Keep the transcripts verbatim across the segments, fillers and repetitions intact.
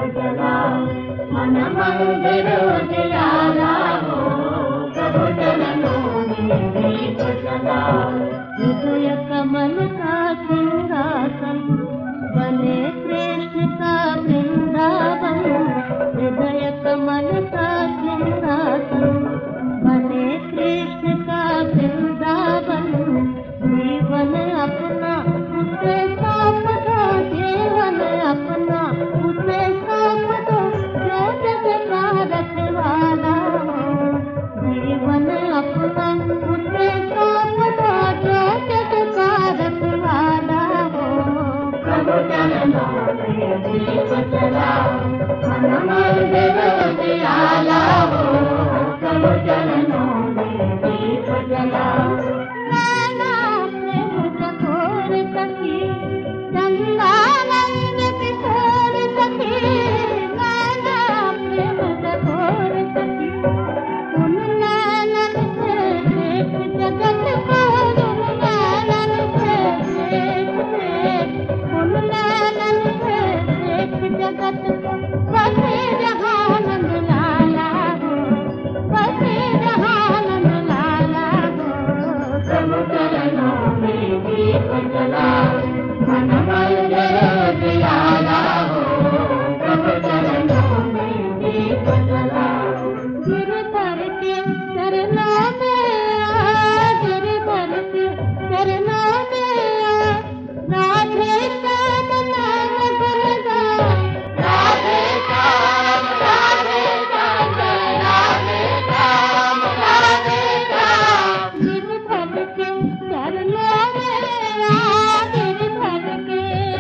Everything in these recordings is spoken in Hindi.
भजला मन मंदिर उजियारा हो, प्रभु चरणों में दीप जला। हृदय कमल का सिंहासन बने कृष्ण का वृंदावन, हृदय कमल का सिंहासन बने कृष्ण का वृंदावन। जीवन अपना उसे सौंप दो, जीवन अपना उसे सौंप दो, जो जग का रखवाला हो। जीवन अपना उसे सौंप दो, जो जग का रखवाला हो। प्रभु चरणों में दीप जलाओ, मन मंदिर उजियाला हो, प्रभु चरणों में दीप जलाओ। चंदानंद किशोर सखी, नाना प्रेम जगोर सखी, उन नैनन से देख जगत को, उन नैनन से देख देख, उन नैनन से देख जगत को। बसे जहानंद लाला हो, बसे जहानंद लाला हो। प्रभु चरणों में दीप जलाओ, मन मंदिर उजियारा हो, प्रभु चरणों में दीप जलाओ। गिरधर के चरणों में आ, गिरधर के चरणों में आ, राधे श्याम नाम गुण गाओ। राधे श्याम राधे श्याम राधे श्याम राधे श्याम। गिरधर के चरणों में आ, गिरधर के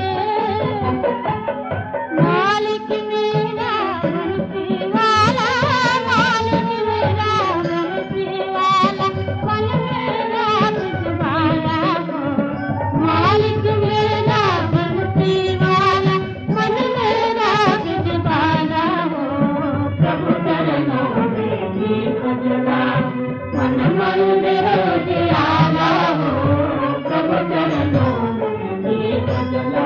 मालिक मेरा बंसी वाला, मालिक मेरा बंसी वाला, मन मेरा बिजवाला हो। मालिक मेरा बंसी वाला, मन मेरा बिजवाला हो। प्रभु चरणों में दीप जलाओ, मन मंदिर उजियारा हो, प्रभु चरणों में दीप जलाओ।